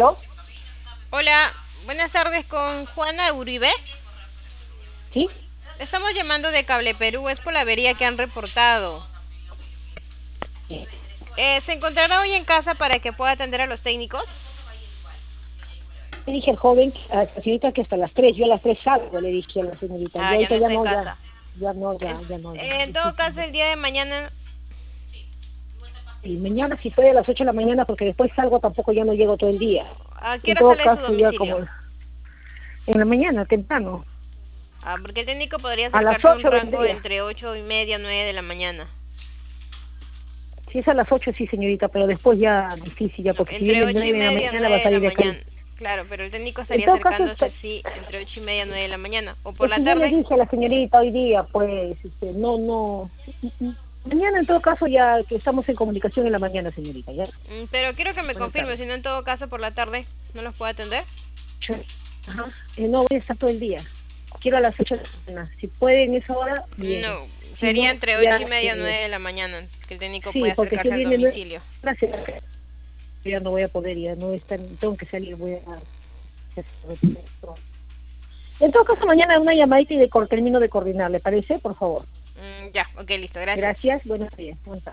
¿Aló? Hola, buenas tardes con Juana Uribe. ¿Sí? Estamos llamando de Cable Perú, es por la avería que han reportado. Sí. ¿Se encontrará hoy en casa para que pueda atender a los técnicos? Le dije al joven, a la señorita que hasta las 3, yo a las 3 salgo, le dije a la señorita. Ah, Yo ya ahorita no ya está en no, casa. ya no, En, ya. en todo caso, el día de mañana, Y mañana si puede a las 8 de la mañana, porque después salgo tampoco ya no llego todo el día. ¿a qué En hora todo sale de su caso ya domicilio? como en la mañana, temprano, Ah, porque el técnico podría a las acercarse a un 8 rango vendría. entre 8:30 y 9 de la mañana. Si es a las 8 sí, señorita, pero después ya difícil ya, No, porque si entre viene ocho y 9 de la media, mañana 9 va a de la salir de acá. mañana. Claro, pero el técnico En estaría todo caso, acercándose, sí, entre 8:30 y 9 de la mañana. O por es la que yo le tarde. dije a la señorita hoy día, pues, mañana en todo caso ya que estamos en comunicación en la mañana, señorita, ¿ya? Pero quiero que me Buenas confirme, tardes. si no en todo caso por la tarde no los puedo atender. Ajá. No voy a estar todo el día. Quiero a las 8 de la mañana. Si puede en esa hora, bien. No, Si sería no, entre ya, 8:30 y 9 de la mañana que el técnico sí, puede porque si acercarse al viene nueve domicilio. horas, ya no voy a poder, ya no está, tengo que salir, voy a... En todo caso, mañana una llamadita y termino de coordinar, ¿le parece? Por favor. Ya, ok, listo, gracias. Gracias, buenos días. Buenas tardes.